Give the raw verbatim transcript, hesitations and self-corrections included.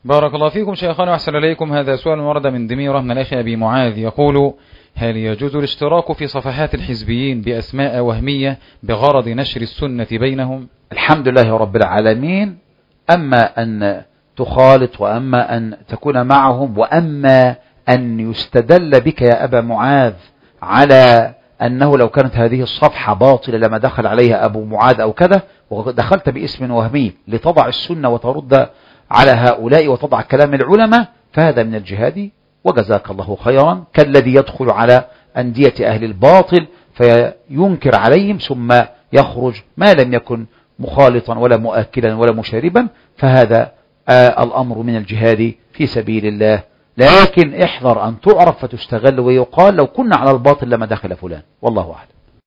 بارك الله فيكم شيخنا وأحسن إليكم. هذا سؤال ورد من دميرة من الأخ أبي معاذ يقول: هل يجوز الاشتراك في صفحات الحزبيين بأسماء وهمية بغرض نشر السنة بينهم؟ الحمد لله رب العالمين. أما أن تخالط وأما أن تكون معهم وأما أن يستدل بك يا أبا معاذ على أنه لو كانت هذه الصفحة باطلة لما دخل عليها أبو معاذ أو كذا، ودخلت باسم وهمي لتضع السنة وترد على هؤلاء وتضع كلام العلماء، فهذا من الجهاد وجزاك الله خيرا، كالذي يدخل على أندية أهل الباطل فينكر عليهم ثم يخرج ما لم يكن مخالطا ولا مؤكلا ولا مشاربا، فهذا آه الأمر من الجهاد في سبيل الله. لكن احذر أن تعرف فتستغل ويقال لو كنا على الباطل لما دخل فلان، والله أعلم.